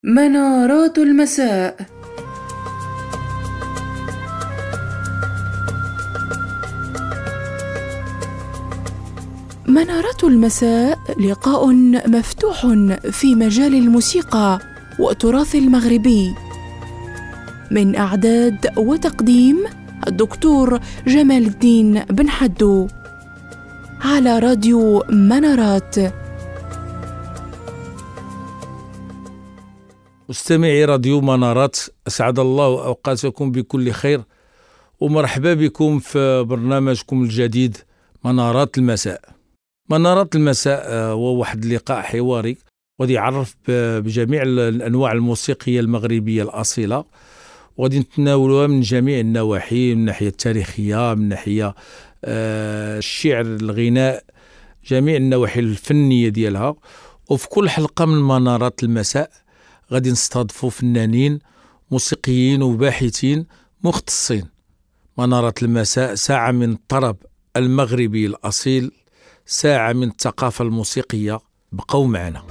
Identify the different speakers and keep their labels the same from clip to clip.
Speaker 1: منارات المساء. منارات المساء لقاء مفتوح في مجال الموسيقى والتراث المغربي، من إعداد وتقديم الدكتور جمال الدين بن حدو، على راديو منارات.
Speaker 2: مستمعي راديو منارات، أسعد الله أوقاتكم بكل خير، ومرحبا بكم في برنامجكم الجديد منارات المساء. منارات المساء هو واحد اللقاء حواري غادي يعرف بجميع الأنواع الموسيقية المغربية الأصيلة، وغادي نتناولوها من جميع النواحي، من الناحية التاريخية، من ناحية الشعر، الغناء، جميع النواحي الفنية ديالها. وفي كل حلقة من منارات المساء غادي نستضيفوا فنانين موسيقيين وباحثين مختصين. منارات المساء ساعة من الطرب المغربي الأصيل، ساعة من الثقافة الموسيقية. بقوا معنا.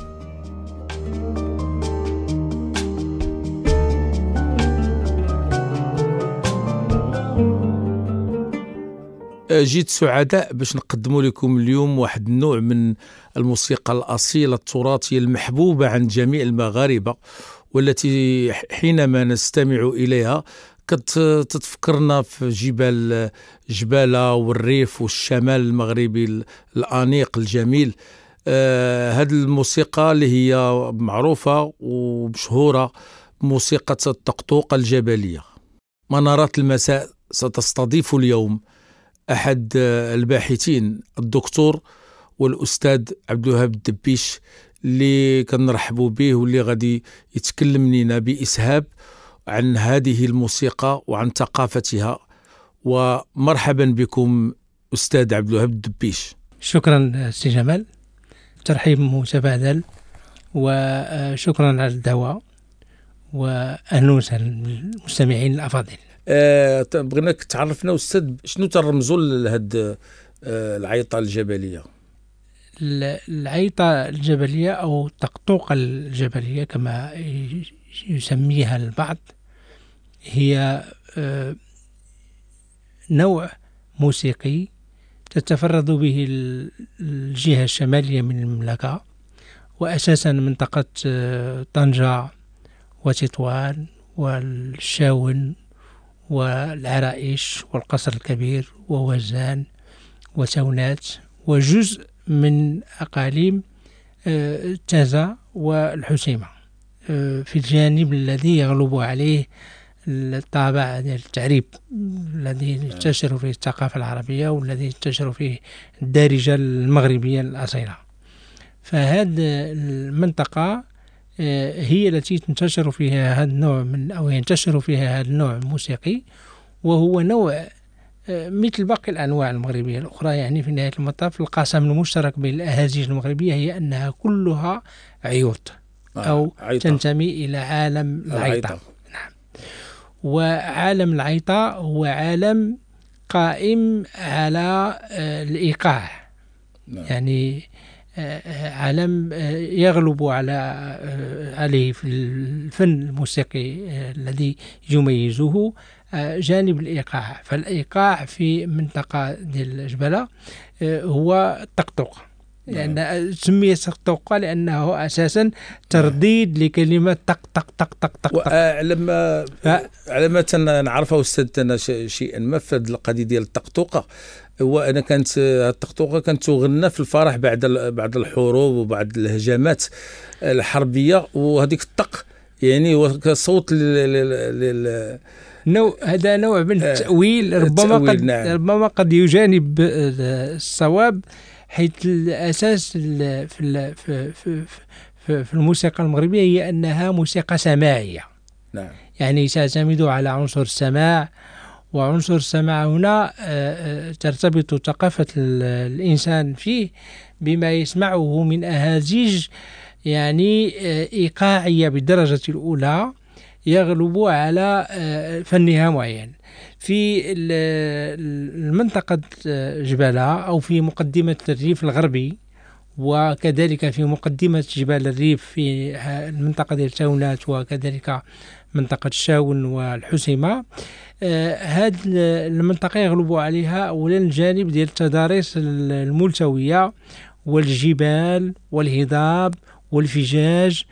Speaker 2: جيت سعداء باش نقدموا لكم اليوم واحد النوع من الموسيقى الأصيلة التراثية المحبوبة عند جميع المغاربة، والتي حينما نستمع إليها تتفكرنا في جبالة والريف والشمال المغربي الأنيق الجميل. هذه الموسيقى اللي هي معروفة ومشهورة، موسيقى الطقطوقة الجبلية. منارات المساء ستستضيف اليوم أحد الباحثين، الدكتور والأستاذ عبد الوهاب الدبيش، اللي كنرحبوا به واللي غادي يتكلم لنا بإسهاب عن هذه الموسيقى وعن ثقافتها. ومرحبا بكم أستاذ عبد الوهاب الدبيش.
Speaker 3: شكرا سي جمال، ترحيب متبادل، وشكرا على الدعوة، وأهلا وسهلا بالمستمعين الأفاضل.
Speaker 2: بغيناك تعرفنا أستاذ شنو ترمزوا لهاد العيطة الجبلية.
Speaker 3: العيطة الجبلية أو الطقطوقة الجبلية كما يسميها البعض، هي نوع موسيقي تتفرد به الجهة الشمالية من المملكة، وأساسا منطقة طنجة وتطوان والشاون والعرائش والقصر الكبير ووزان وتونات، وجزء من أقاليم تازة والحسيمة، في الجانب الذي يغلب عليه الطابع التعريب الذي ينتشر فيه الثقافة العربية والذي ينتشر فيه الدارجة المغربية الأصيلة. فهذه المنطقة هي التي تنتشر فيها هذا النوع ينتشر فيها هذا النوع الموسيقي، وهو نوع مثل باقي الأنواع المغربية الأخرى. يعني في نهاية المطاف القاسم المشترك بين الأهازيج المغربية هي أنها كلها عيوط أو عيطة. تنتمي إلى عالم العيطة. نعم. وعالم العيطة هو عالم قائم على الإيقاع. نعم. يعني عالم يغلب عليه في الفن الموسيقي الذي يميزه جانب الإيقاع. فالإيقاع في منطقة ديال الجبلة هو الطقطقة، لأن سميت طقطقة لأنه أساسا ترديد لكلمة طق طق طق طق طق.
Speaker 2: على ما نعرفه أستاذ شيئا ما في هذه القضية ديال الطقطقة، وأنا كانت الطقطقة كانت تغنى في الفرح بعد الحروب وبعد الهجمات الحربية، وهذيك الطق يعني هو كصوت
Speaker 3: هذا نوع من التأويل، ربما قد يجانب الصواب، حيث الأساس في الموسيقى المغربية هي أنها موسيقى سماعية.
Speaker 2: نعم.
Speaker 3: يعني تعتمد على عنصر السماع، وعنصر السماع هنا ترتبط ثقافة الإنسان فيه بما يسمعه من أهازيج يعني إيقاعية بالدرجة الأولى، يغلب على فنها معين. في المنطقة جبالة أو في مقدمة الريف الغربي وكذلك في مقدمة جبال الريف في المنطقة ديال تاونات، وكذلك منطقة الشاون والحسيمة. هذه المنطقة يغلب عليها أولا الجانب ديال التضاريس الملتوية والجبال والهضاب والفجاج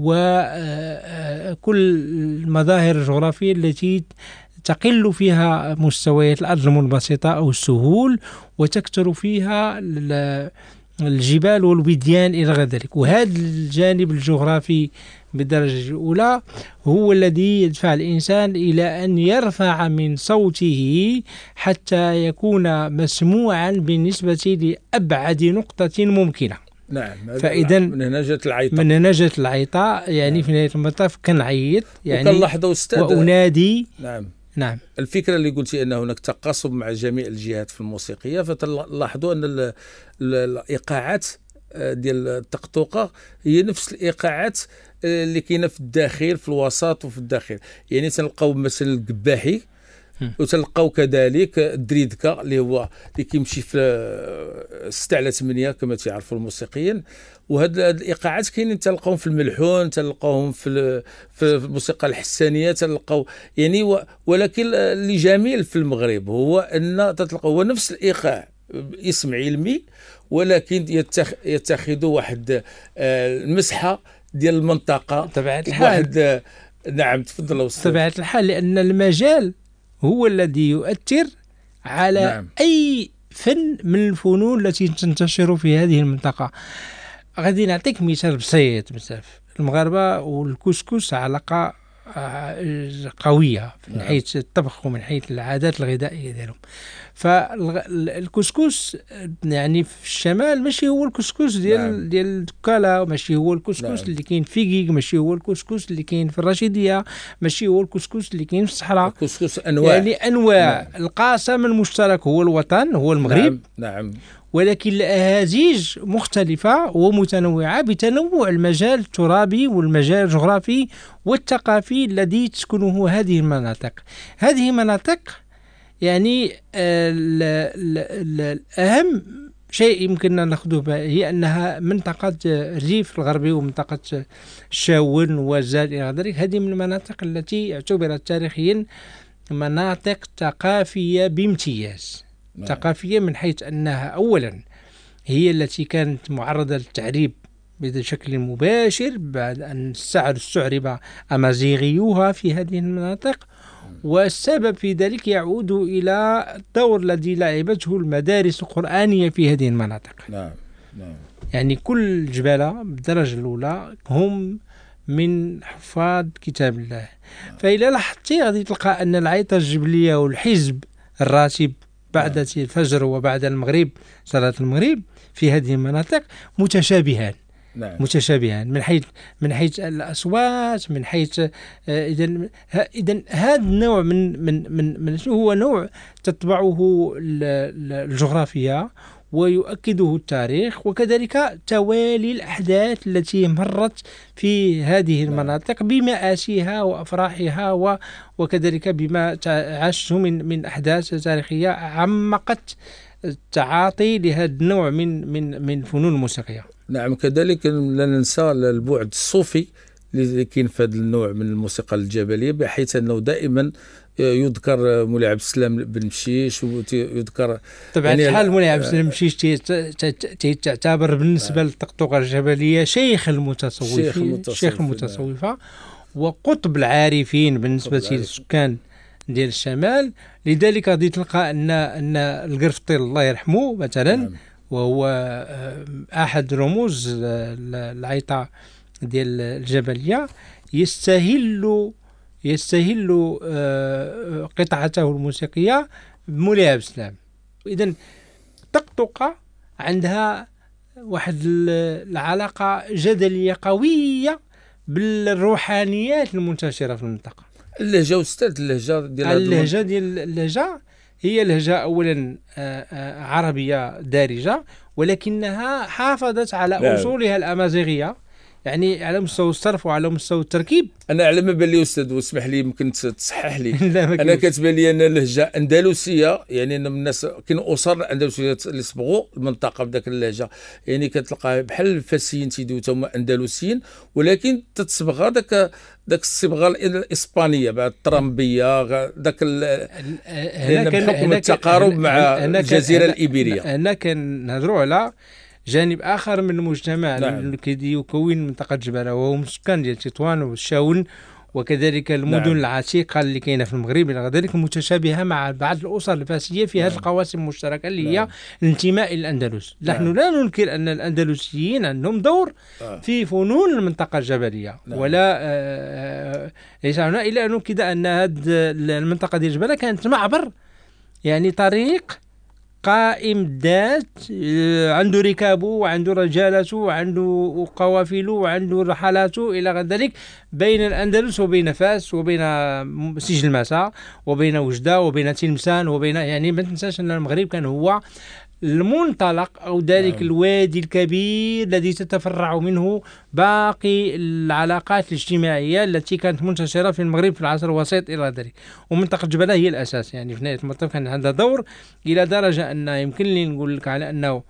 Speaker 3: وكل المظاهر الجغرافية التي تقل فيها مستويات الأرض المنبسطة أو السهول، وتكثر فيها الجبال والوديان إلى غير ذلك. وهذا الجانب الجغرافي بالدرجة الأولى هو الذي يدفع الإنسان إلى أن يرفع من صوته حتى يكون مسموعا بالنسبة لأبعد نقطة ممكنة.
Speaker 2: نعم.
Speaker 3: فإذا
Speaker 2: من هنا جات العيطة،
Speaker 3: من هنا جات العيطة، يعني نعم. في نهاية المطاف كنعيط يعني
Speaker 2: وكنلاحظوا أستاذ
Speaker 3: وأنادي.
Speaker 2: نعم. الفكرة اللي قلتي أن هناك تقاسم مع جميع الجهات في الموسيقية، فتلاحظوا أن الإيقاعات ديال الطقطوقة هي نفس الإيقاعات اللي كاينة في الداخل، في الوسط وفي الداخل. يعني تلقاو مثلا القباحي، وتلقاو كذلك الدريدكا اللي هو اللي كيمشي في 6 على 8 كما تعرفوا الموسيقيين. وهاد الايقاعات كاينين تلقاهم في الملحون، تلقاهم في الموسيقى الحسانيه، تلقاو يعني ولكن اللي جميل في المغرب هو ان تلقاو هو نفس الايقاع اسم علمي، ولكن يتخذ واحد المسحه ديال المنطقه
Speaker 3: طبيعه الحال.
Speaker 2: نعم تفضلوا استاذ.
Speaker 3: طبيعه الحال، لان المجال هو الذي يؤثر على نعم. أي فن من الفنون التي تنتشر في هذه المنطقة. غادي نعطيك مثال بسيط بزاف. المغاربة والكسكس علاقة قوية من حيث الطبخ ومن حيث العادات الغذائية ديالهم. فالكسكس يعني في الشمال ماشي هو الكسكس ديال دكالا، ماشي هو الكسكس اللي كاين في كيك، ماشي هو الكسكس اللي كاين في الرشيدية، ماشي هو الكسكس اللي كاين في الصحراء.
Speaker 2: الكسكس أنواع،
Speaker 3: يعني أنواع. القاسم المشترك هو الوطن، هو المغرب.
Speaker 2: نعم.
Speaker 3: ولكن الأهازيج مختلفة ومتنوعة بتنوع المجال الترابي والمجال الجغرافي والثقافي الذي تسكنه هذه المناطق. هذه مناطق يعني الأهم شيء يمكننا نأخذه هي أنها منطقة الريف الغربي ومنطقة الشاون والزاد إلى ذلك. هذه من المناطق التي اعتبرت تاريخيا مناطق ثقافية بامتياز. ثقافية من حيث أنها أولا هي التي كانت معرضة للتعريب بشكل مباشر بعد أن استعرب أمازيغيوها في هذه المناطق، والسبب في ذلك يعود إلى الدور الذي لعبته المدارس القرآنية في هذه المناطق.
Speaker 2: نعم.
Speaker 3: يعني كل جبالة بالدرجة الأولى هم من حفاظ كتاب الله. فإذا لاحظتي غادي تلقى أن العيطة الجبلية والحزب الراتب بعد الفجر وبعد المغرب صلاة المغرب في هذه المناطق متشابهان.
Speaker 2: نعم.
Speaker 3: متشابهان من حيث الأصوات، من حيث إذن هذا النوع من هو نوع تتبعه الجغرافيا ويؤكده التاريخ، وكذلك توالي الأحداث التي مرت في هذه المناطق بمآسيها وأفراحها وكذلك بما عاشته من أحداث تاريخية عمقت التعاطي لهذا النوع من فنون الموسيقية.
Speaker 2: نعم. كذلك لا ننسى البعد الصوفي اللي كاين في هذا النوع من الموسيقى الجبلية، بحيث أنه دائما يذكر مولاي عبد السلام بن مشيش، ويذكر
Speaker 3: طبعا يعني الحال مولاي عبد السلام بن مشيش تعتبر بالنسبة للطقطقة الجبلية شيخ المتصوفة وقطب العارفين بالنسبة للسكان ديال الشمال. لذلك غادي تلقى أن القرفطي الله يرحمه مثلا وهو أحد رموز العيطة ديال الجبلية يستهل قطعته الموسيقية بمولاي عبد السلام. إذن الطقطقة عندها واحد العلاقة جدلية قوية بالروحانيات المنتشرة في المنطقة.
Speaker 2: اللهجة أستاذ، اللهجة
Speaker 3: ديال هي لهجة أولا عربية دارجة، ولكنها حافظت على أصولها الأمازيغية. يعني على مستوى الصرف وعلى مستوى التركيب.
Speaker 2: انا على ما بان لي استاذ، واسمح لي يمكن تصحح لي انا كتبان لي ان اللهجه اندلسيه، يعني انا من الناس كاين اسر الاندلسيه اللي صبغوا المنطقه بداك اللهجه، يعني كتلقى بحال الفاسيين تيدويو هما اندلسيين، ولكن تتصبغ داك الصبغه الاسبانيه بعد الترامبيه داك بحكم التقارب مع الجزيره الإيبيرية.
Speaker 3: هنا كنهضروا على جانب آخر من المجتمع اللي يكون منطقة جبالة، وهو مسكان ديال تطوان والشاون، وكذلك المدن العتيقة اللي كاينة في المغرب إلى ذلك، متشابهة مع بعض الأسر الفاسية في هذه القواسم المشتركة اللي هي الانتماء إلى الأندلس. نحن لا ننكر أن الأندلسيين عندهم دور في فنون المنطقة الجبلية، ولا ليس هنا إلا أنه كده أن هذه المنطقة ديال الجبالة كانت معبر، يعني طريق قائم الذات، عنده ركابه وعنده رجالته وعنده قوافله وعنده رحلاته إلى غير ذلك، بين الأندلس وبين فاس وبين سجل مسا وبين وجدة وبين تلمسان وبين، يعني ما تنساش أن المغرب كان هو المنطلق أو ذلك الوادي الكبير الذي تتفرع منه باقي العلاقات الاجتماعية التي كانت منتشرة في المغرب في العصر الوسيط إلى ذلك. ومنطقة جبلة هي الأساس، يعني في نهاية المطاف كان هذا دور، إلى درجة أن يمكن لي نقول لك على أنه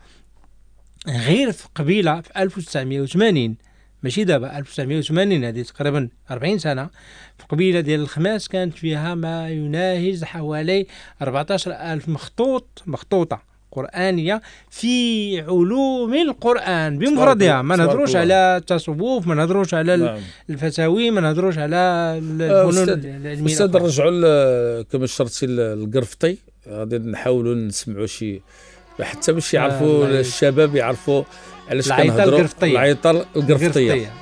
Speaker 3: غير في قبيلة في 1980، ماشي دابا 1980، هذه تقريبا 40 سنة، في قبيلة ديال الخماس كانت فيها ما يناهز حوالي 14,000 مخطوطة قرآنية في علوم القرآن بمفردها. ما نهضروش على التصوف، ما نهضروش على الفتاوي، ما نهضروش على الفنون العلمية.
Speaker 2: أستاذ نرجعوا كما شرتي القرفطي، غادي نحاولوا نسمعوا شي حتى باش يعرفوا الشباب يعرفوا علاش كنهضروا العيطة القرفطية.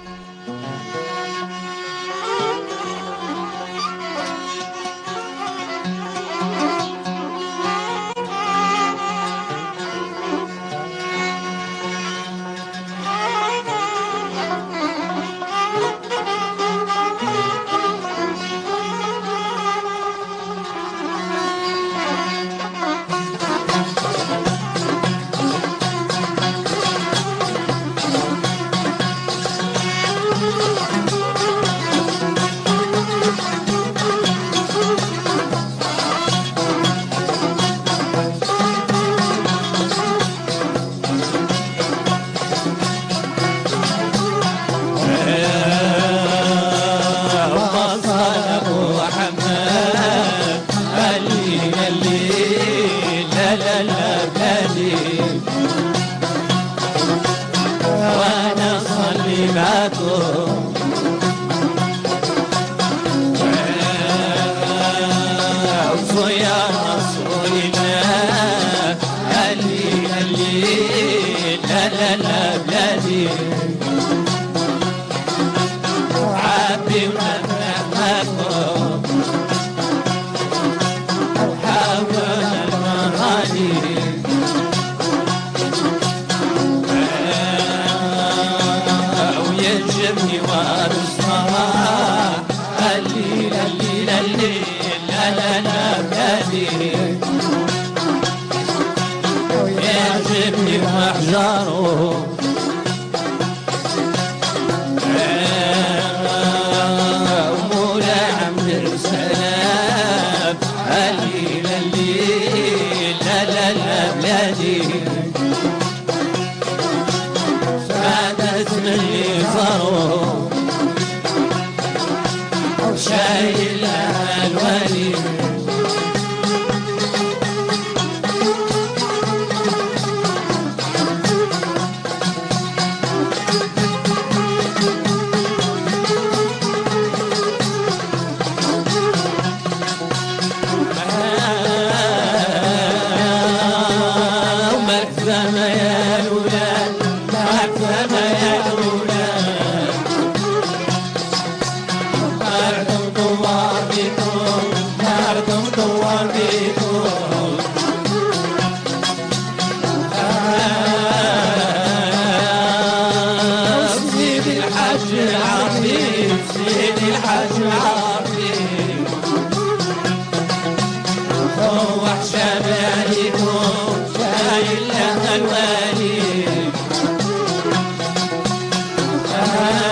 Speaker 4: شايل الوالي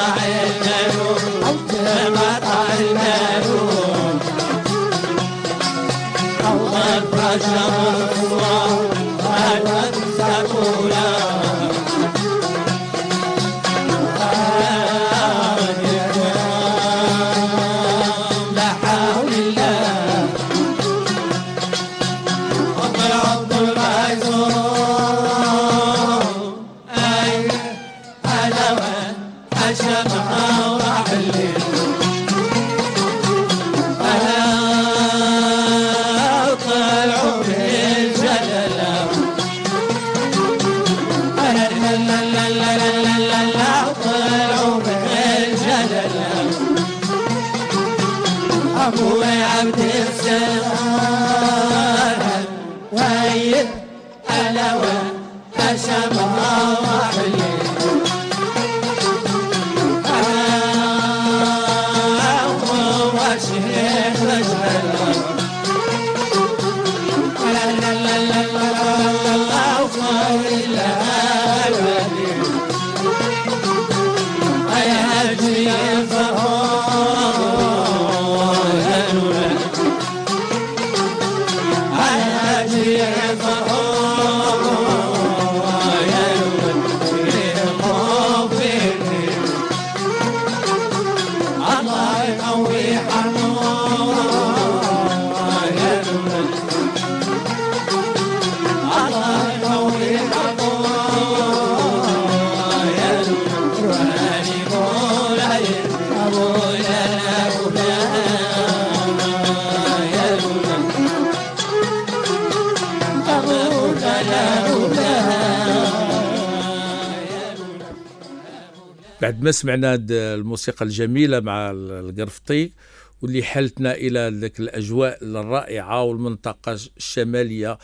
Speaker 2: بعد ما سمعنا الموسيقى الجميلة مع القرفطي واللي حلتنا إلى ذلك الأجواء الرائعة والمنطقة الشمالية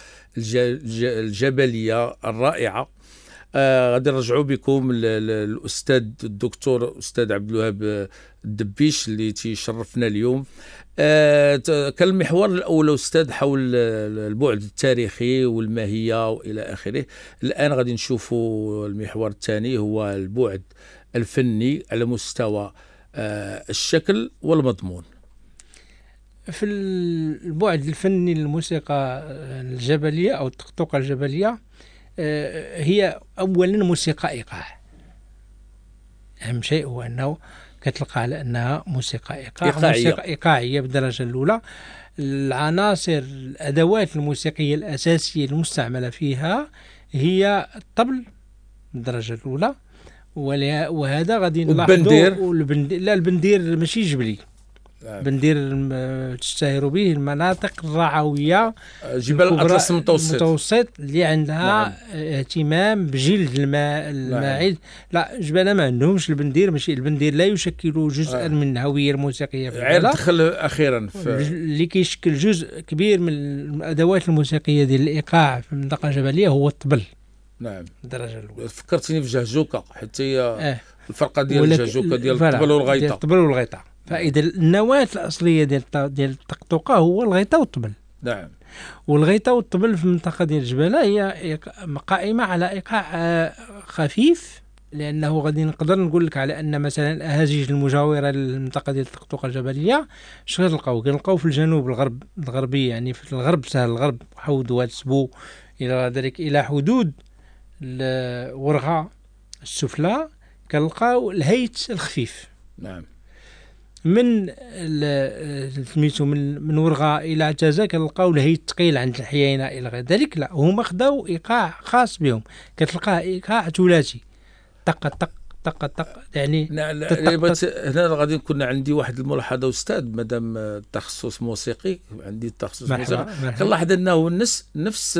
Speaker 2: الجبلية الرائعة، غادي نرجعوا بكم الأستاذ الدكتور أستاذ عبد الوهاب الدبيش اللي تيشرفنا اليوم. كان المحور الأول أستاذ حول البعد التاريخي والماهية وإلى آخره. الآن غادي نشوفوا المحور الثاني هو البعد الفني على مستوى الشكل والمضمون.
Speaker 3: في البعد الفني للموسيقى الجبلية أو الطقطقة الجبلية، هي أولا موسيقى إيقاع. أهم شيء هو أنه كتلقى على أنها موسيقى إيقاع، موسيقى إيقاعية بالدرجة الأولى. العناصر الأدوات الموسيقية الأساسية المستعملة فيها هي الطبل بالدرجة الأولى، وهذا غادي نلاحظوا. لا، البندير ماشي جبلي، بندير تشتهر به المناطق الرعوية
Speaker 2: جبال الأطلس
Speaker 3: المتوسط اللي عندها اهتمام بجلد الماعز. لا، جبال ما عندهمش البندير. ماشي البندير لا يشكل جزءا من الهوية الموسيقية في
Speaker 2: البلد، دخل أخيرا
Speaker 3: اللي كيشكل جزء كبير من الأدوات الموسيقية ديال الإيقاع في المنطقة الجبلية هو الطبل.
Speaker 2: نعم،
Speaker 3: الدرجة الأولى.
Speaker 2: فكرتني في جهجوكة، حتى الفرقة ديال الجهجوكة ديال الطبل والغيطة.
Speaker 3: الطبل والغيطة. فإذا النواة الأصلية ديال الطقطقة هو الغيطة والطبل.
Speaker 2: نعم.
Speaker 3: والغيطة والطبل في المنطقة ديال الجبالة هي قائمة على إيقاع خفيف، لأنه غادي نقدر نقول لك على أن مثلا الأهازيج المجاورة للمنطقة ديال الطقطقة الجبلية شنو كنلقاو في الجنوب الغربي، يعني في الغرب، سهل الغرب، حود واد سبو إلى ذلك، إلى حدود الورغة السفلى، كنلقاو الهيت الخفيف.
Speaker 2: نعم.
Speaker 3: من سميتو من ورغة إلى عتازة كنلقاو الهيت الثقيل عند الحيينة إلى غير ذلك. لا، هما خداو إيقاع خاص بهم، كتلقاه إيقاع ثلاثي، طق طق طق طق، يعني
Speaker 2: هنا غادي نكون عندي واحد الملاحظة أستاذ، مادام التخصص موسيقي، عندي التخصص موسيقي، كنلاحظ أنه نفس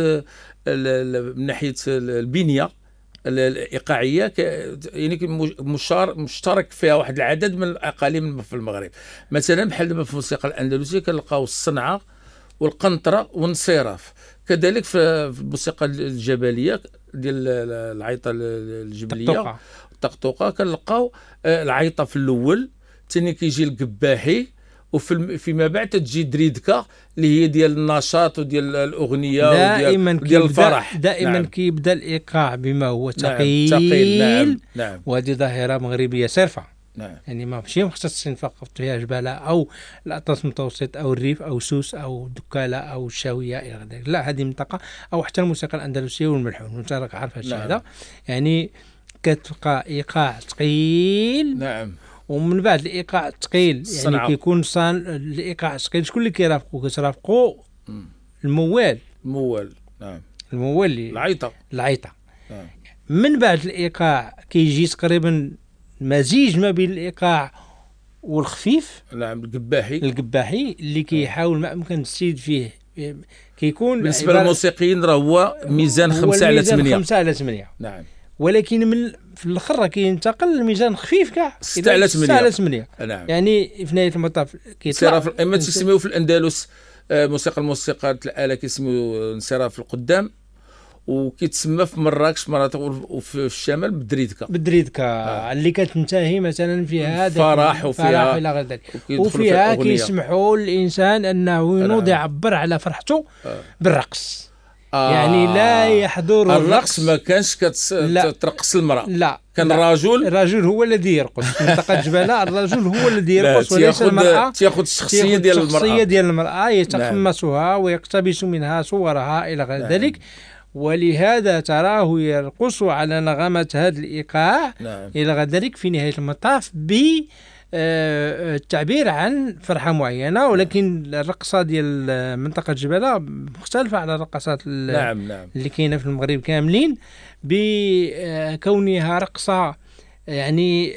Speaker 2: من ناحية البنية الإيقاعية، يعني مشترك فيها واحد العدد من الأقاليم في المغرب. مثلا بحال دابا في الموسيقى الأندلسية كنلقاو الصنعة والقنطرة والنصيرف. كذلك في الموسيقى الجبلية ديال العيطة الجبلية الطقطقة كنلقاو العيطة في الأول، ثاني كيجي القباحي، وفيما بعد تجي دريدكا اللي هي ديال النشاط وديال الأغنية وديال الفرح.
Speaker 3: دائما
Speaker 2: نعم.
Speaker 3: كيبدا الإيقاع بما هو ثقيل.
Speaker 2: نعم.
Speaker 3: وهذه ظاهرة مغربية صرفة.
Speaker 2: نعم.
Speaker 3: يعني ماشي مختصين فقط فيها جبالة أو الأطلس المتوسط أو الريف أو سوس أو دكالة أو الشاوية إلى غير ذلك. لا، هذه منطقة أو حتى الموسيقى الأندلسية والملحون، وأنت راك عارف هالشيء هذا. يعني كتبقى إيقاع ثقيل.
Speaker 2: نعم.
Speaker 3: ومن بعد الإيقاع الثقيل يعني كيكون الإيقاع الثقيل شكون اللي كيرافقو؟ كترافقو الموال.
Speaker 2: نعم.
Speaker 3: الموال العيطة.
Speaker 2: نعم.
Speaker 3: من بعد الإيقاع كيجي تقريبا مزيج ما بين الإيقاع والخفيف.
Speaker 2: نعم. القباحي
Speaker 3: اللي كيحاول ما أمكن تزيد فيه. كيكون
Speaker 2: بالنسبة للموسيقيين راه هو ميزان
Speaker 3: 5/8.
Speaker 2: نعم.
Speaker 3: ولكن في الاخر كينتقل لميزان خفيف كاع
Speaker 2: 6/8.
Speaker 3: نعم. يعني في نهايه المطاف
Speaker 2: كيطلع اما تسميوه في الاندلس موسيقى الآلة كيسميوه انصراف القدام، وكيتسمى في مراكش وفي الشمال
Speaker 3: بالدريدكا اللي كتنتهي مثلا فيها
Speaker 2: فرح وفيها
Speaker 3: الى غير ذلك، وفيها كيسمحوا للانسان انه ينوض يعبر على فرحته بالرقص. يعني لا يحضر
Speaker 2: الرقص. ما كانش كترقص المرأة.
Speaker 3: لا،
Speaker 2: كان
Speaker 3: الرجل هو الذي يرقص. في منطقة جبالة الرجل هو الذي يرقص وليس المرأة.
Speaker 2: تأخذ الشخصية
Speaker 3: ديال المرأة يتقمصها ويقتبس منها صورها إلى غير ذلك. ولهذا تراه يرقص على نغمة هذا الإيقاع إلى غير ذلك في نهاية المطاف التعبير عن فرحة معينة. ولكن الرقصة ديال منطقة جبالة مختلفة على الرقصات اللي كاينة في المغرب كاملين، بكونها رقصة يعني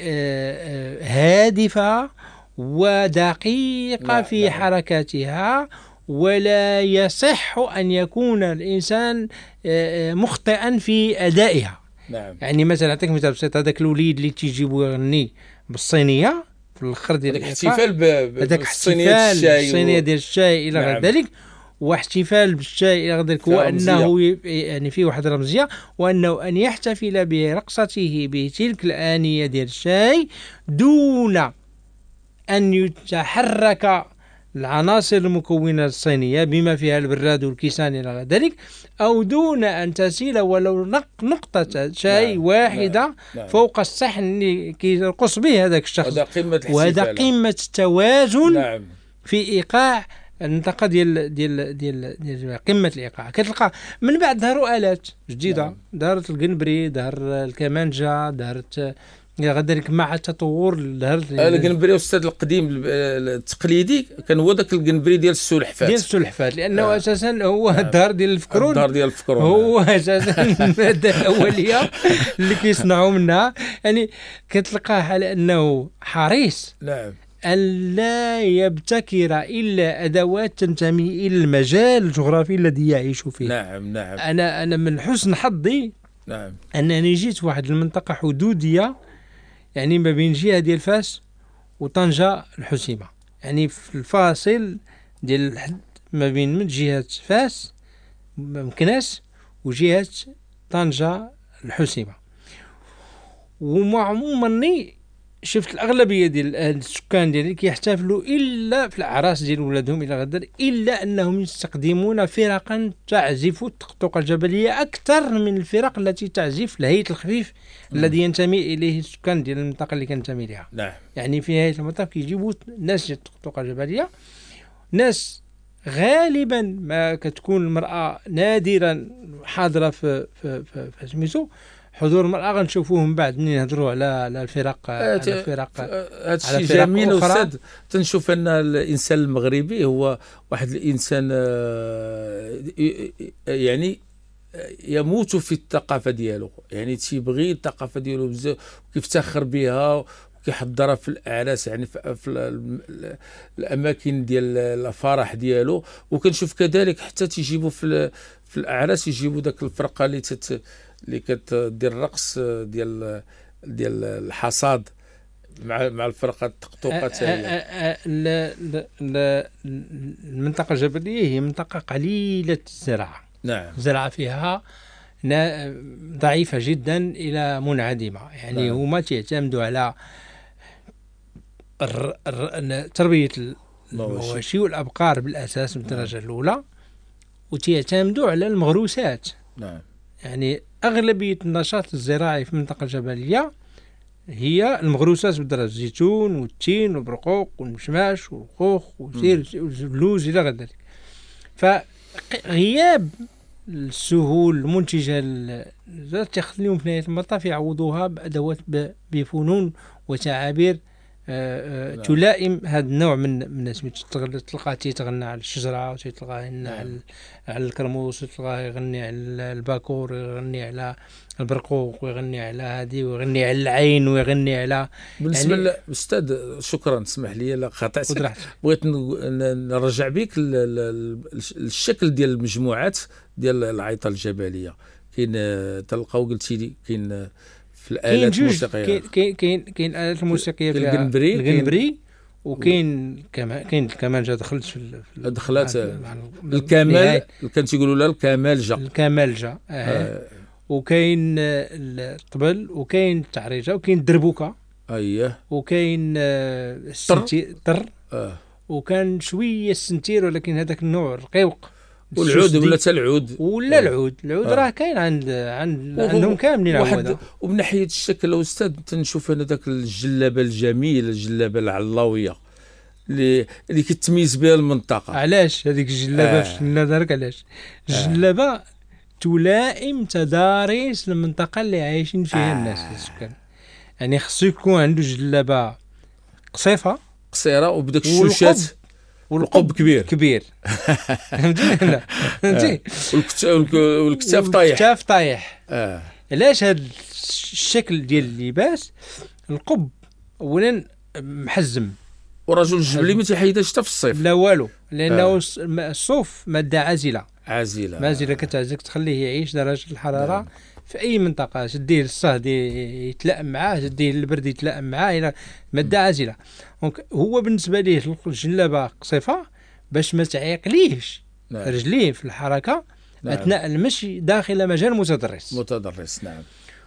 Speaker 3: هادفة ودقيقة في حركاتها، ولا يصح أن يكون الإنسان مخطئا في أدائها. يعني مثلا أعطيك مثال بسيط، هذاك الوليد اللي تيجيبو يغني بالصينية في الاخر ديال
Speaker 2: الاحتفال
Speaker 3: بالصينيه ديال الشاي الى غير ذلك، واحتفال بالشاي الى غير ذلك، وانه يعني فيه واحد رمزيه، وانه ان يحتفل برقصته بتلك الآنية ديال الشاي دون ان يتحرك العناصر المكونة الصينية بما فيها البراد والكيسان إلى غير ذلك، أو دون أن تسيل ولو نقطة شاي واحدة فوق الصحن اللي كيرقص به هذاك الشخص. وهذا قمة التوازن في إيقاع المنطقة ديال قمة الإيقاع. كتلقى من بعد ظهروا آلات جديدة، ظهرت القنبري، ظهر الكمانجة، ظهرت غادرك مع التطور
Speaker 2: القنبري أستاذ القديم التقليدي كان هو ذاك القنبري ديال السلحفات
Speaker 3: لأنه أساسا هو الدار ديال الفكرون هو أساسا المادة الأولية اللي كيصنعوا منها. يعني كتلقاه على أنه حريص أن لا يبتكر إلا أدوات تنتمي إلى المجال الجغرافي الذي يعيش فيه. أنا من حسن حظي أنني جيت واحد المنطقة حدودية، يعني ما بين جهة ديال فاس وطنجة الحسيمة، يعني في الفاصل ديال الحد ما بين من جهة فاس مكناس وجهة طنجة الحسيمة. وعموما شفت الأغلبية ديال السكان ديالي كيحتفلوا إلا في الأعراس ديال ولادهم إلى غدر، إلا أنهم يستخدمون فرقا تعزف الطقطقة الجبلية أكثر من الفرق التي تعزف الهيئة الخفيف الذي ينتمي إليه السكان ديال المنطقة اللي كنتمي لها. يعني في نهاية المطاف كيجيبوا ناس ديال الطقطقة الجبلية، ناس غالبا ما كتكون المرأة نادرا حاضرة في سميتو حضور المرأة. غنشوفوه من بعد منين نهضروا على الفرق.
Speaker 2: هذا الشيء جميل أستاذ. تنشوف أن الإنسان المغربي هو واحد الإنسان يعني يموت في الثقافة ديالو، يعني تيبغي الثقافة ديالو بزاف وكيفتخر بها وكيحضرها في الأعراس، يعني في الأماكن ديال الفرح ديالو. وكنشوف كذلك حتى تيجيبوا في الأعراس يجيبوا ذاك الفرقة اللي كتدير الرقص ديال الحصاد مع الفرقه الطقطقه.
Speaker 3: المنطقه الجبليه هي منطقه قليله الزراعه. الزراعه فيها ضعيفه جدا الى منعدمه. يعني هما تعتمدوا على تربيه المواشي والابقار بالاساس من الدرجه الاولى، وتعتمدوا على المغروسات. يعني أغلبية النشاط الزراعي في المنطقة الجبلية هي المغروسات بالدرج، الزيتون والتين والبرقوق والمشماش والخوخ واللوز إلى غير ذلك. فغياب السهول المنتجة تخليهم في نهاية المطاف يعوضوها بأدوات بفنون وتعابير تلائم هذا النوع من الناس. تلقاه تيتغنى على الشجرة، وتلقاه يغني على الكرموس، وتلقاه يغني على الباكور، ويغني على البرقوق، ويغني على هذه، ويغني على العين، ويغني على
Speaker 2: بالنسبة يعني للأستاذ. شكرا، اسمح لي لا قاطعتك، بغيت نرجع بك الشكل ديال المجموعات ديال العيطة الجبلية. كاين تلقاو قلتي لي كاين في الآلات الموسيقية،
Speaker 3: كاين الآلات الموسيقية في الغنبري، وكاين الكمانجة دخلت في
Speaker 2: دخلت الكمال، كان تيقولوا لها الكمالجة.
Speaker 3: وكاين الطبل، وكاين التعريجة، وكاين الدربوكة، وكاين السنتير، وكان شوية السنتير، ولكن هذاك النوع رقيق.
Speaker 2: والعود ولا العود
Speaker 3: العود راه كاين عندهم كاملين عوده.
Speaker 2: ومن ناحيه الشكل استاذ تنشوف انا ذاك الجلابه الجميله، الجلابه العلاويه اللي كتميز بها المنطقه.
Speaker 3: علاش هذيك الجلابه نظرك علاش الجلابه تلائم تضاريس المنطقه اللي عايشين فيها الناس السكان. يعني خصو يكون عنده جلابه قصيره
Speaker 2: وبداك الشوشات والقب كبير فهمتي والكتاف
Speaker 3: طايح. علاش هذا الشكل ديال اللباس؟ القب اولا محزم،
Speaker 2: ورجل الجبلي ما تيحيدهاش حتى في الصيف
Speaker 3: لا والو، لانه الصوف ماده عازله كتعزك تخليه يعيش درجه الحراره في اي منطقه. تديه للصهد يتلائم معاه، تديه للبرد يتلائم معاه، الى ماده عازله. هو بالنسبه ليه الجلابه قصيفه باش ما تعيقليش رجليه في الحركه اثناء المشي داخل مجال متدرس.
Speaker 2: نعم.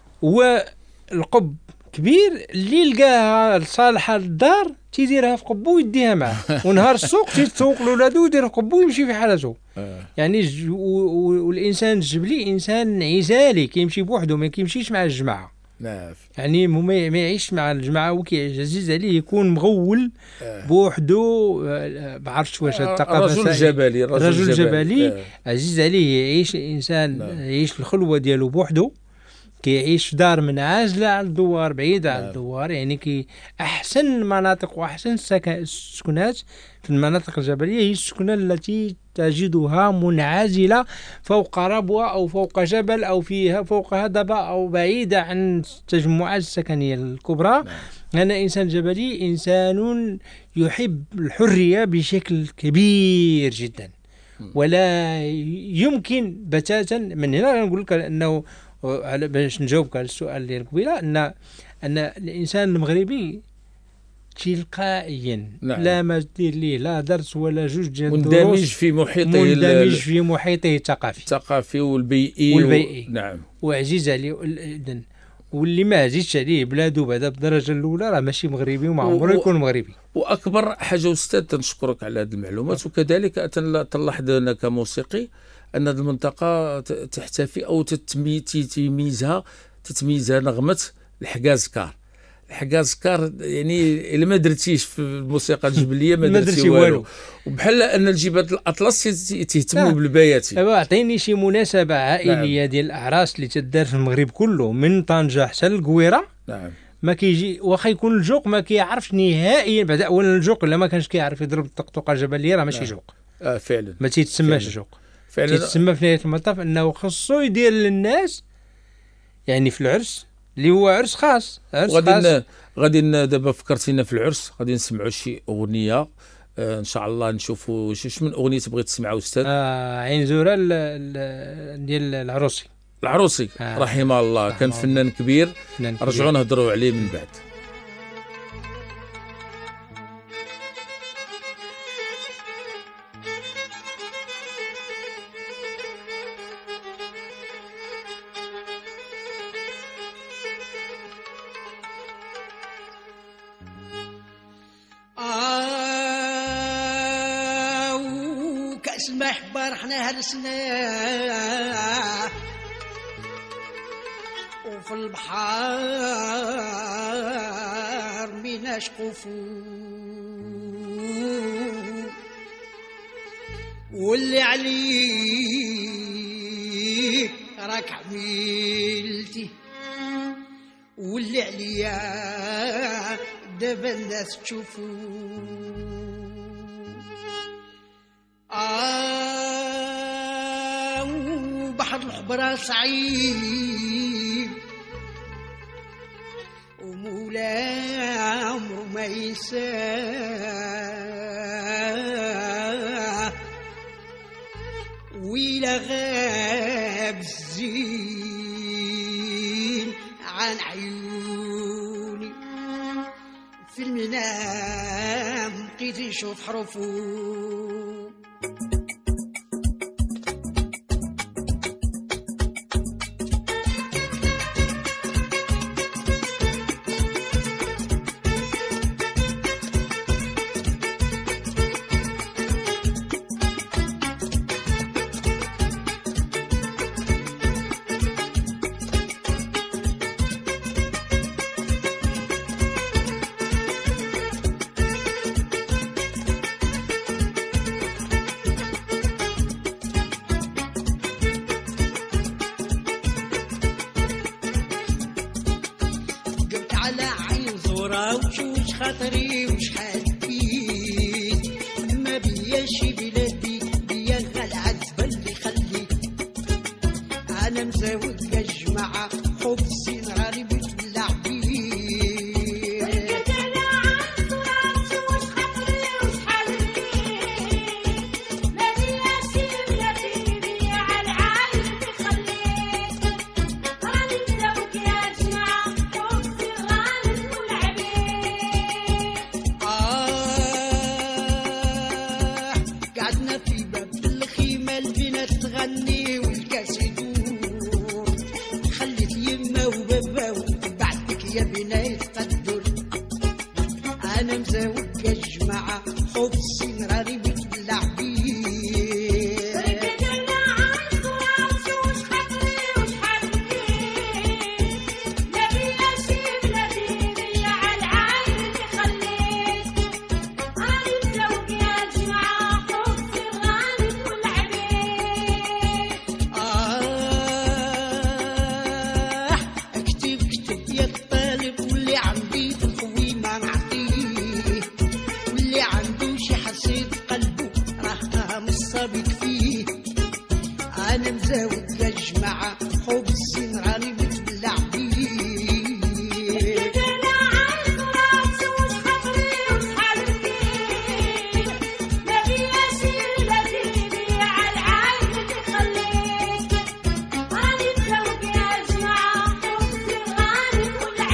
Speaker 3: والقب كبير اللي لقاها صالحه للدار تيديرها في قبو ويديها معاه، ونهار السوق تيتسوق لولادو ويدير قبو ويمشي في حالته. يعني والانسان الجبلي انسان انعزالي، كيمشي بوحده، ما كيمشيش مع الجماعه. يعني ما يعيش مع الجماعه، وكيعزز عليه يكون مغول بوحده. ما عرفتش واش الثقافه
Speaker 2: رجل جبلي
Speaker 3: عزيز عليه يعيش الانسان يعيش الخلوه ديالو بوحده، كيعيش في دار منعزله على الدوار، بعيده على الدوار. يعني كي احسن المناطق واحسن السكنات في المناطق الجبليه هي السكنه التي تجدها منعزله فوق ربوه او فوق جبل او فيها فوق هضبه او بعيده عن التجمعات السكنيه الكبرى. أنا إنسان جبلي إنسان يحب الحريه بشكل كبير جدا، ولا يمكن بتاتا. من هنا نقول لك انه باش نجاوبك على السؤال اللي قبيله، ان الانسان المغربي تلقائيا لا ما دير ليه لا درس ولا جوج ديال الدروس، مندمج في محيطه الثقافي والبيئي.
Speaker 2: نعم.
Speaker 3: وعزيز عليه واللي ما عزيزش عليه بلادو بعدا بالدرجه الاولى راه ماشي مغربي وما عمره يكون مغربي.
Speaker 2: واكبر حاجه استاذ تنشكرك على هذه المعلومات. وكذلك تلاحظ انا كموسيقي ان هذه المنطقه تحتفي او تتميزها نغمه الحكازكار. يعني الا ما درتيش في الموسيقى الجبليه ما درتي والو. وبحال ان الجبال الاطلس تهتموا بالبياتي.
Speaker 3: اعطيني شي مناسبه عائليه ديال الاعراس اللي تدار في المغرب كله من طنجه حتى للقويره.
Speaker 2: نعم.
Speaker 3: ما كيجي واخا يكون الجوق ما كيعرفش نهائيا. بعد اولا الجوق الا ما كانش كيعرف يضرب الطقطقه الجبليه راه ماشي جوق.
Speaker 2: فعلا
Speaker 3: ما تيتسماش جوق. فعلا تيتسمى في نهايه المطاف انه خصو يدير للناس، يعني في العرس اللي هو عرس خاص.
Speaker 2: غادي دابا فكرتينا في العرس، غادي نسمعوا شي اغنيه ان شاء الله. نشوفوا واش من اغنيه تبغي تسمعها استاذ؟
Speaker 3: عين زوره ديال العروسي
Speaker 2: رحمه الله. كان فنان كبير. رجعوا نهضروا عليه من بعد.
Speaker 4: كأس المحبة رحنا هرسنا في البحر من اشقفو واللي عليه راك عملتي واللي عليا دابا الناس تشوفو وبحر الحبرة صعيب ومولا عمرو ما ينساه ويلا غاب الزين عن عيوني في المنام بقيت نشوف حروفه وشوش خاطري وشحال بيت ما بياش بلادي بيا العزبة اللي خليت انا مزاود يا جماعة حب السين راني بتبلع بيه ركبت على عالصراط وش خاطري وشحال بيت ما بياش بلادي بيا العزبة اللي خليت راني مزاود يا جماعة حب السين راني قعدنا في باب الخيمة البنات تغني والكاس يدور خليت يما وبابا وبعدك يا بناية تقدر أنا مزاوج يا جماعة حب السين راني بتبلع بيه ركبت على عالصراط وش خاطري وشحال بيت ما بياش بلادي بيا عالعايل اللي خليت راني مزاوج يا جماعة حب السين راني بتبلع بيه اكتب يا الطالب واللي عندي في الخويمة نعطيه واللي عنده شي حسيت قلبه راه مصابك فيه انا مزاود يا جماعة حب السين راني بتبلع بيه على عالصراط وش خاطري وشحال بيت ما بياش بلادي بيا عالعايل اللي خليت راني مزاود يا جماعة حب السين راني بتبلع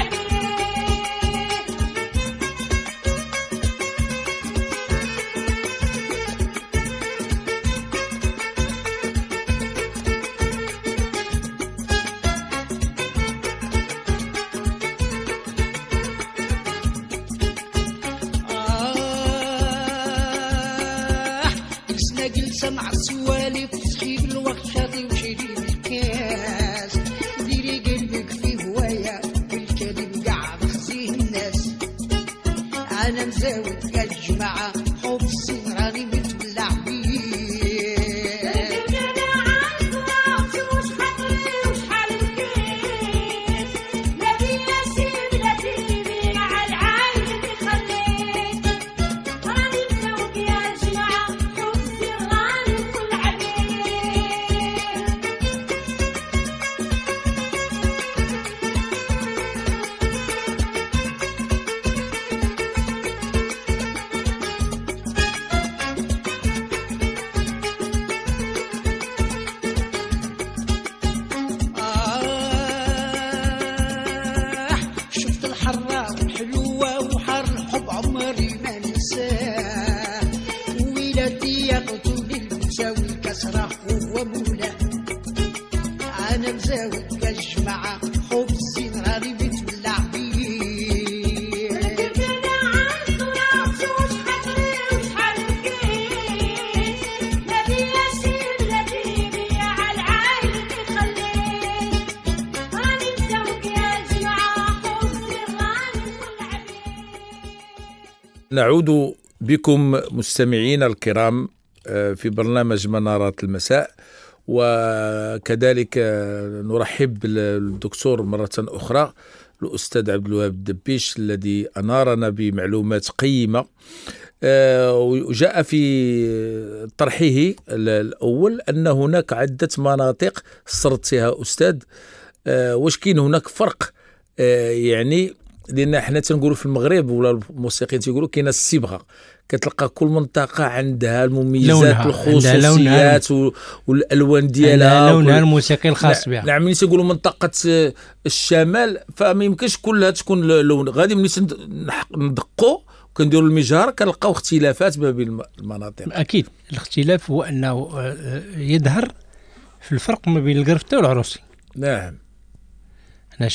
Speaker 4: جلسنا جلسة مع السوالف صحيب الوخشاطي وشريب الكاس ديري قلبك في هواية والكذب قاعد خزيه الناس أنا مزاود يا جماعة حب السين راني بتبلع بيه ركبت على عالصراط وش خاطري وشحال بيت ما بياش بلادي بيا عالعايل اللي خليت راني مزاود يا جماعة حب السين راني بتبلع شفت الحرة الحلوة وحر الحب عمري ما ننساه ويلاتي يقتل المسا والكسرة هو مولاه أنا مزاود يا جماعة حب السين راني بتبلع بيه ركبت على عالصراط وش خاطري وشحال بيت ما بياش بلادي بيا عالعايل اللي خليت راني مزاود يا
Speaker 2: نعود بكم مستمعينا الكرام في برنامج منارات المساء، وكذلك نرحب بالدكتور مرة أخرى الأستاذ عبد الوهاب الدبيش الذي أنارنا بمعلومات قيمة. وجاء في طرحه الأول أن هناك عدة مناطق سردتها أستاذ. واش كاين هناك فرق؟ يعني لأن حنا تنقولوا في المغرب ولا الموسيقيين تيقولوا كاينه الصبغه، كتلقى كل منطقه عندها المميزات الخصوصيات والالوان ديالها،
Speaker 3: لونها الموسيقي الخاص بها.
Speaker 2: نعم، ملي تيقولوا منطقه الشمال فما يمكنش كلها تكون لون غادي. ملي ندقوا كنديروا المجهر كنلقاو اختلافات ما بين المناطق.
Speaker 3: اكيد الاختلاف هو انه يظهر في الفرق ما بين القرفطي والعروسي.
Speaker 2: نعم،
Speaker 3: احنا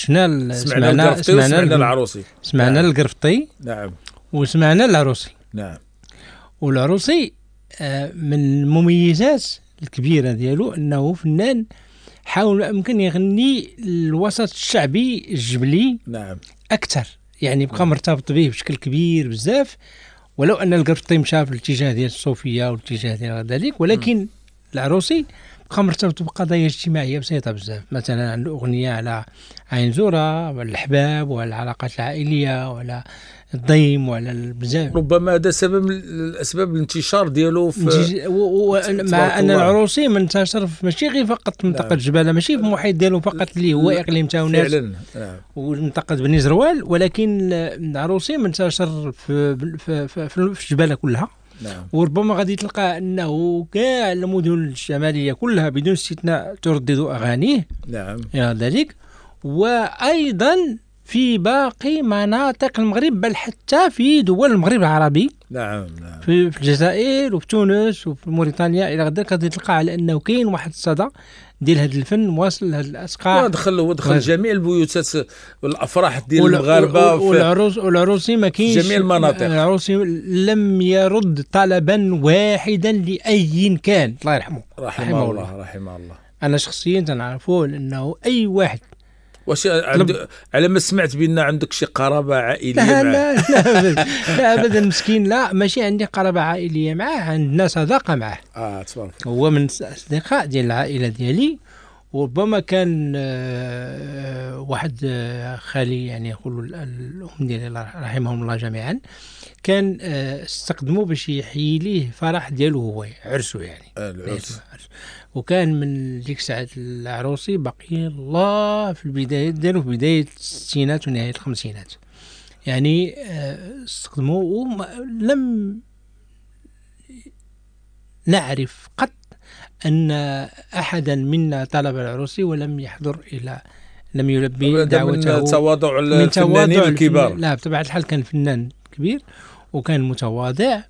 Speaker 2: سمعنا العروسي،
Speaker 3: سمعنا القرفطي،
Speaker 2: نعم،
Speaker 3: وسمعنا العروسي،
Speaker 2: نعم.
Speaker 3: والعروسي من المميزات الكبيرة ديالو أنه فنان حاول أمكن يغني الوسط الشعبي الجبلي،
Speaker 2: نعم،
Speaker 3: أكثر، يعني بقى مرتبط به بشكل كبير بزاف، ولو أن القرفطي مشى في الاتجاه ديال الصوفية والاتجاه ديال ذلك، ولكن العروسي بقى مرتبط بقضايا اجتماعية بسيطة بزاف. مثلا عنده أغنية على عين زورة وعلى الأحباب وعلى العلاقات العائلية وعلى الضيم وعلى بزاف.
Speaker 2: ربما هذا سبب من الاسباب الانتشار ديالو في
Speaker 3: مع ان العروسي منتشر ماشي غير فقط منطقه جباله، ماشي في المحيط ديالو فقط اللي هو اقليم تاوناس
Speaker 2: فعلا،
Speaker 3: ومنطقه بني زروال، ولكن العروسي منتشر في جباله كلها.
Speaker 2: نعم.
Speaker 3: وربما غادي تلقى انه كاع المدن الشماليه كلها بدون استثناء تردد اغانيه.
Speaker 2: نعم،
Speaker 3: ذلك. وايضا في باقي مناطق المغرب، بل حتى في دول المغرب العربي.
Speaker 2: نعم، نعم.
Speaker 3: في الجزائر وفي تونس وفي موريتانيا الى غير غادي تلقى على انه كاين واحد الصدى ديال هذا الفن واصل لهذ الاسقاع.
Speaker 2: ودخل جميع البيوتات والافراح ديال المغاربه
Speaker 3: والعروسي ما كاينش
Speaker 2: جميع المناطق.
Speaker 3: العروسي لم يرد طلبا واحدا لاي كان، الله يرحمه،
Speaker 2: رحمه الله.
Speaker 3: انا شخصيا تنعرفه لانه اي واحد
Speaker 2: واش على ما سمعت بان عندك شي قرابه عائليه معاه؟
Speaker 3: لا ابدا مسكين، لا ماشي عندي قرابه عائليه معاه، عندنا صداقه معاه.
Speaker 2: تبارك.
Speaker 3: هو من الاصدقاء ديال العائله ديالي، وربما كان واحد خالي، يعني يقولوا الام ديالي رحمهم الله جميعا، كان استخدموا باش يحيي ليه فرح ديالو هو عرسه، يعني
Speaker 2: العرس.
Speaker 3: وكان من ديك الساعه العروسي باقي الله في البدايه ديالو، في بدايه الستينات ونهايه الخمسينات، يعني استخدموا. ولم نعرف قط أن أحدا منا طلب العروسي ولم يحضر لم يلبي دعوته.
Speaker 2: من تواضع الفنانين الكبار.
Speaker 3: لا، بطبيعة الحال كان فنان كبير وكان متواضع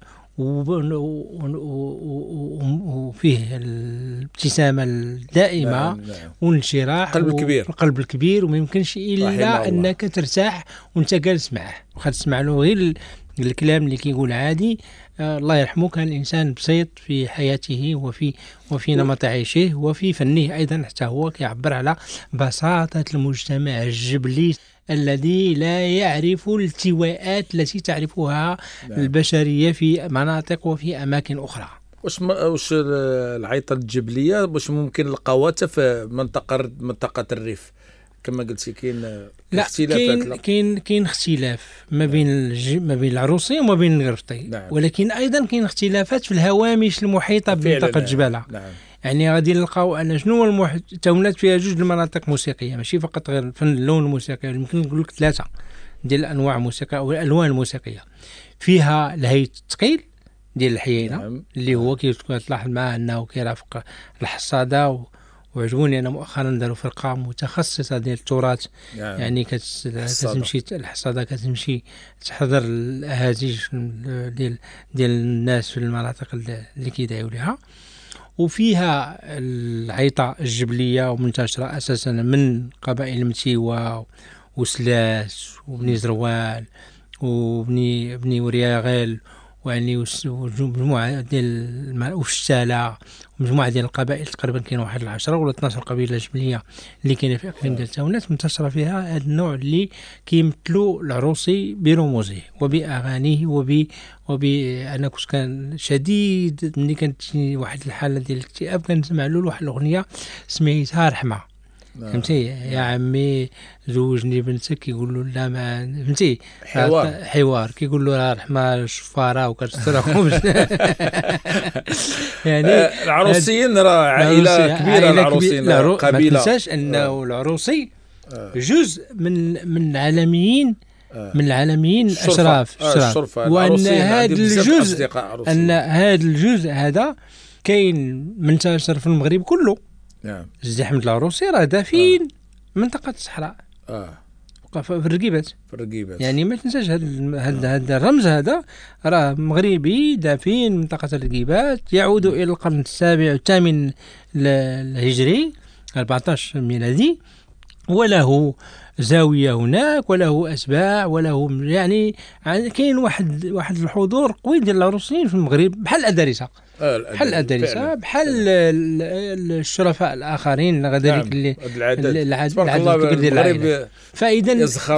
Speaker 3: وفيه الابتسامة الدائمة.
Speaker 2: نعم.
Speaker 3: والانشراح
Speaker 2: القلب
Speaker 3: الكبير وما يمكنش إلا أنك ترتاح وانت جالس معه وتسمع له غير الكلام اللي كيقول عادي. الله يرحمه كان إنسان بسيط في حياته وفي نمط عيشه وفي فنه أيضا، حتى هو كيعبر على بساطة المجتمع الجبلي الذي لا يعرف الالتواءات التي تعرفها البشرية في مناطق وفي أماكن أخرى.
Speaker 2: واش العيطة الجبلية واش ممكن نلقاوها في منطقة الريف كما قلتي؟ كاين اختلافات؟
Speaker 3: كاين اختلاف ما بين العروسي وما بين القرفطي.
Speaker 2: نعم.
Speaker 3: ولكن ايضا كاين اختلافات في الهوامش المحيطه بمنطقه جباله.
Speaker 2: نعم.
Speaker 3: يعني غادي نلقاو ان شنو هو التونات فيها جوج المناطق موسيقيه، ماشي فقط غير فن اللون الموسيقي، يمكن نقول لك ثلاثه ديال الانواع الموسيقيه او الالوان الموسيقيه. فيها الهيئه الثقيل ديال الحيينه.
Speaker 2: نعم.
Speaker 3: اللي هو كتلاحظ معاه انه كيرافق الحصاده. وعجبوني انا مؤخرا داروا فرقه متخصصه ديال التراث. يعني كتمشي الحصاده، كتمشي تحضر الاهازيج ديال الناس في المناطق اللي كيدعيو لها. وفيها العيطه الجبليه ومنتشره اساسا من قبائل متيوه وسلاس وبني زروال وبني ورياغيل ويعني ومجموعة ديال وشالة ومجموعة ديال القبائل تقريبا كاين واحد 10 ولا 12 قبيلة جبلية اللي كاينة في إقليم ديال تاونات منتشرة فيها هذا النوع اللي كيمثلوا العروسي برموزه وبأغانيه أنا كنت كان شديد ملي كانت تجيني واحد الحالة ديال الاكتئاب كنسمع له واحد الأغنية سميتها رحمة. فهمتي يا عمي زوجني بنتك يقول له لا ما فهمتي حوار كيقول له راه رحمه شفاره وكتشرى خبز يعني
Speaker 2: العروسيين راه عائله كبيره العروسيين قبيله
Speaker 3: ما تنساش انه العروسي جزء من العالميين من العالميين الاشراف وان هذا الجزء هذا كاين منتشر في المغرب كله.
Speaker 2: نعم
Speaker 3: الزحمة العروسي راه دافين منطقة الصحراء في الرقيبات يعني ما تنساش هذا الرمز هذا راه مغربي دافين منطقة الرقيبات يعود إلى القرن السابع والثامن الهجري 14 ميلادي وله زاوية هناك وله أسباع وله يعني كاين واحد الحضور قوي ديال العروسيين في المغرب بحال الأدارسة بحال الشرفاء الآخرين غير اللي العدد الكبير ديال العائلة. فإذا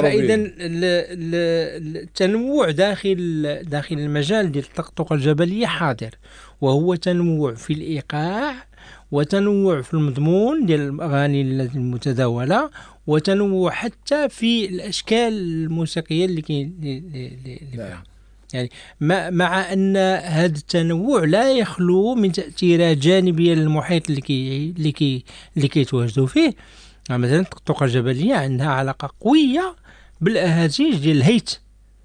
Speaker 3: التنوع داخل المجال ديال الطقطقة الجبلية حاضر وهو تنوع في الإيقاع وتنوع في المضمون ديال الأغاني المتداولة وتنوع حتى في الأشكال الموسيقية اللي فيها يعني مع أن هذا التنوع لا يخلو من تأثيرات جانبية للمحيط اللي كيتواجدوا فيه. مثلا الطقطقة الجبلية عندها علاقة قوية بالأهازيج ديال الهيت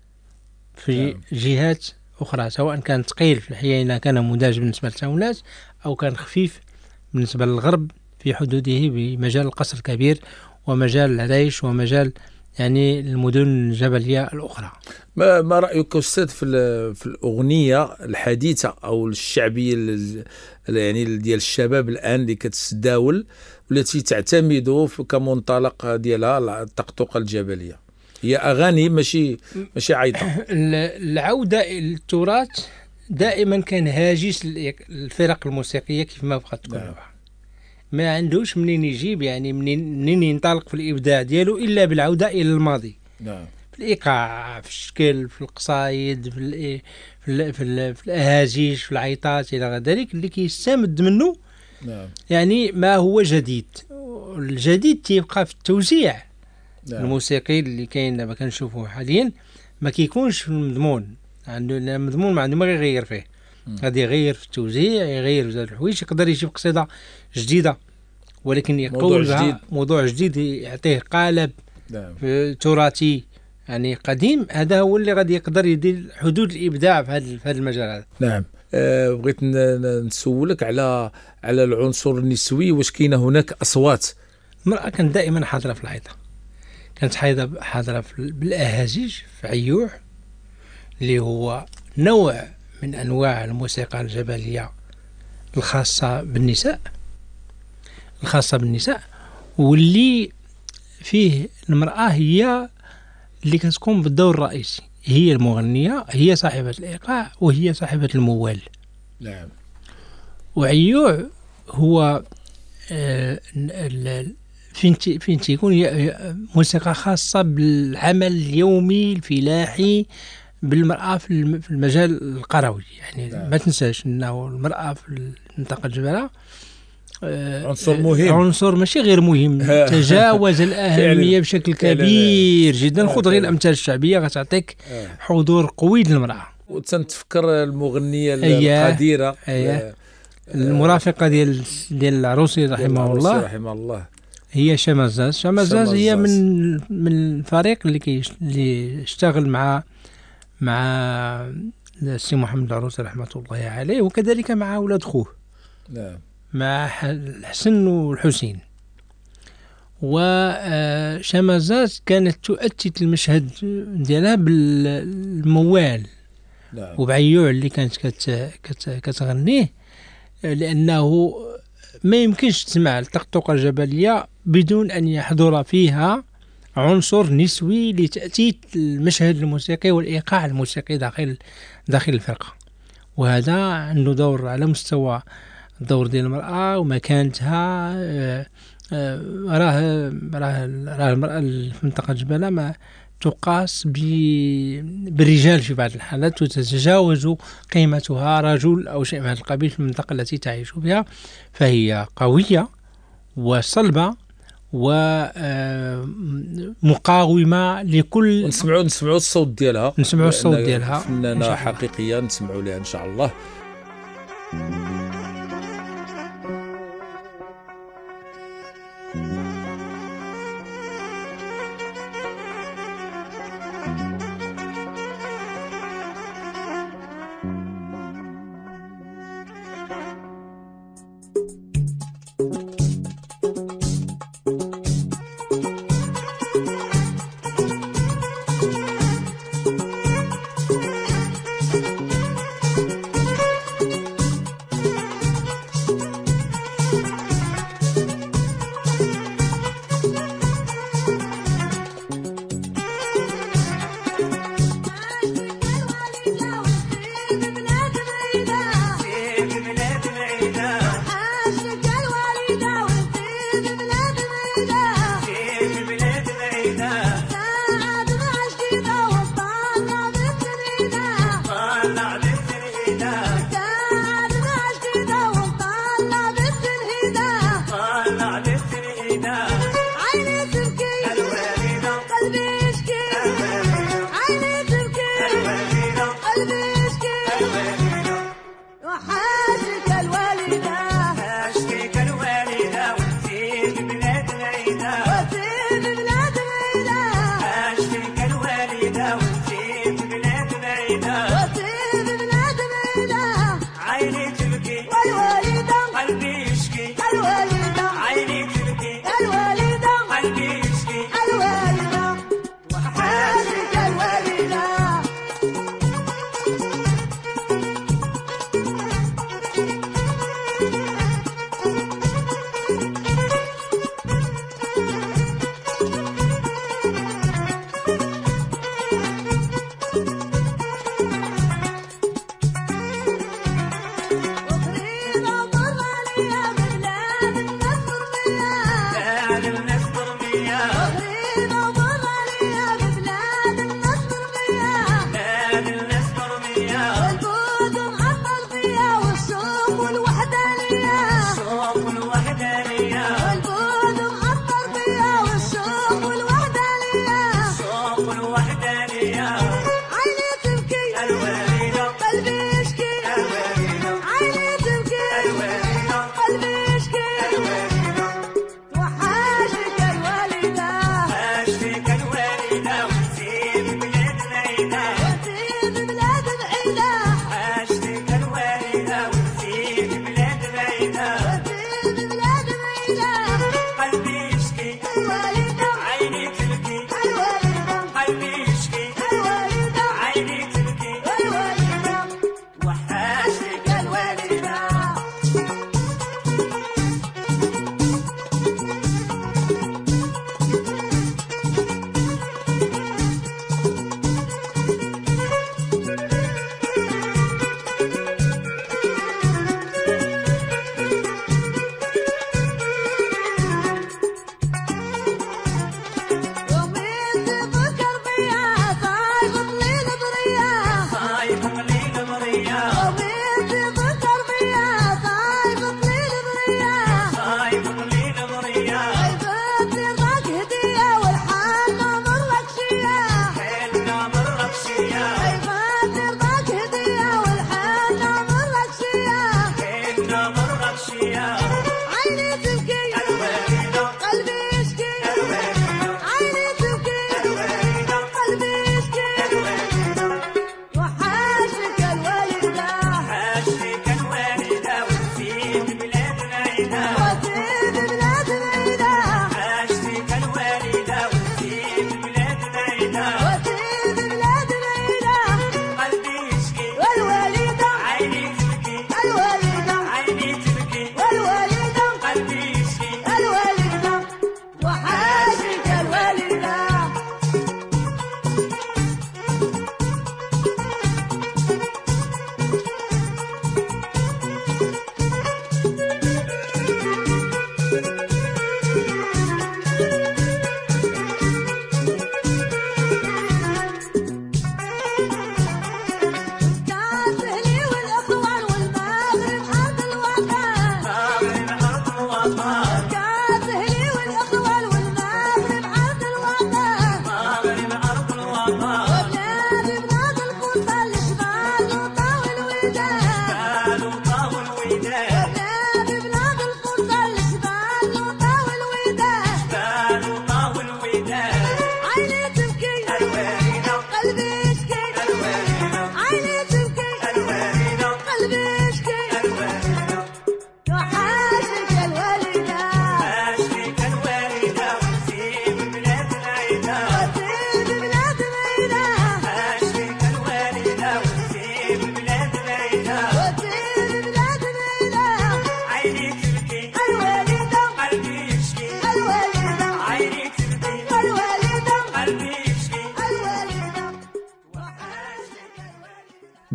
Speaker 3: في جهات أخرى سواء كان ثقيل في الحيانة كان مداج بالنسبة للتاونات أو كان خفيف بالنسبة للغرب في حدوده بمجال القصر الكبير ومجال العريش ومجال يعني المدن الجبلية الأخرى.
Speaker 2: ما رأيك أستاذ في الأغنية الحديثة أو الشعبية يعني ديال الشباب الآن اللي كتتداول والتي تعتمد كمنطلق ديالها الطقطقة الجبلية هي أغاني ماشي عيطة.
Speaker 3: العودة إلى التراث دائما كان هاجس الفرق الموسيقية كيف ما بغات تكون ما عندوش منين يجيب يعني منين ينطلق في الإبداع ديالو إلا بالعودة إلى الماضي.
Speaker 2: نعم.
Speaker 3: في الإيقاع في الشكل في القصايد في الأهازيج في العيطات إلى غير ذلك اللي كيستمد منه.
Speaker 2: نعم.
Speaker 3: يعني ما هو جديد الجديد تيبقى في التوزيع.
Speaker 2: نعم.
Speaker 3: الموسيقي اللي كاين دابا كنشوفوه حاليا ما كيكونش في المضمون عنده المضمون ما عنده ما يغير فيه غادي يغير في التوزيع يغير بزاف الحوايج يقدر يجيب قصيدة جديدة ولكن يقول بها موضوع جديد يعطيه قالب.
Speaker 2: نعم.
Speaker 3: تراثي يعني قديم هذا هو اللي غادي يقدر يدير حدود الإبداع في هذا المجال هذا.
Speaker 2: نعم. بغيت نسولك على العنصر النسوي واش كاينه هناك أصوات.
Speaker 3: المرأة كانت دائما حاضرة في الحيطة كانت حاضرة بالأهازيج في عيوح اللي هو نوع من أنواع الموسيقى الجبلية الخاصة بالنساء واللي فيه المرأة هي اللي كتقوم بالدور الرئيسي هي المغنية هي صاحبة الإيقاع وهي صاحبة الموال.
Speaker 2: نعم.
Speaker 3: وعيوع هو فين تيكون موسيقى خاصة بالعمل اليومي الفلاحي بالمرأة في المجال القروي يعني. نعم. ما تنساش أنه المرأة في المنطقة الجبلية
Speaker 2: عنصر مهم
Speaker 3: عنصر ماشي غير مهم تجاوز الأهمية بشكل كبير جدا. خذ غير الأمثال الشعبية غتعطيك حضور قوي للمرأة.
Speaker 2: وتنتفكر المغنية القديرة
Speaker 3: المرافقة ديال العروسي رحمه الله هي شمازاز هي من الفريق اللي اشتغل مع السي محمد العروسي رحمة الله عليه وكذلك مع أولاد خوه.
Speaker 2: نعم.
Speaker 3: مع الحسن والحسين. وشمازاز كانت تؤتت المشهد ديالها بالموال.
Speaker 2: نعم.
Speaker 3: وبعيوع اللي كانت كتغنيه لأنه ما يمكنش تسمع الطقطقة الجبلية بدون أن يحضر فيها عنصر نسوي لتأتيت المشهد الموسيقي والإيقاع الموسيقي داخل الفرقة، وهذا عنده دور على مستوى الدور ديال المرأة ومكانتها. راه المرأة في منطقة جبالة ما تقاس بالرجال في بعض الحالات، وتتجاوز قيمتها رجل أو شيء من هذا القبيل في المنطقة التي تعيش بها. فهي قوية وصلبة ومقاومة لكل.
Speaker 2: نسمعوا الصوت ديالها، فنانة
Speaker 3: فنانة
Speaker 2: حقيقية، نسمعوا لها إن شاء الله.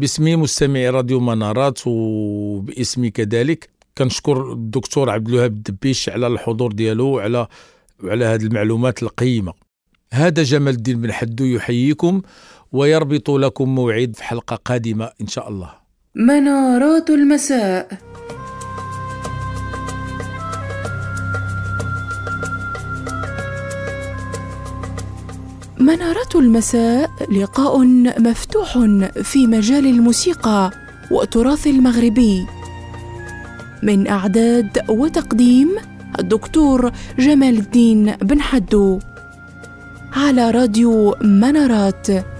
Speaker 2: باسم مستمعي راديو منارات وباسمي كذلك كنشكر الدكتور عبد الوهاب الدبيش على الحضور ديالو وعلى هذه المعلومات القيمة. هذا جمال الدين بن حدو يحييكم ويربط لكم موعد في حلقة قادمة إن شاء الله.
Speaker 1: منارات المساء. منارات المساء لقاء مفتوح في مجال الموسيقى والتراث المغربي، من إعداد وتقديم الدكتور جمال الدين بن حدو، على راديو منارات.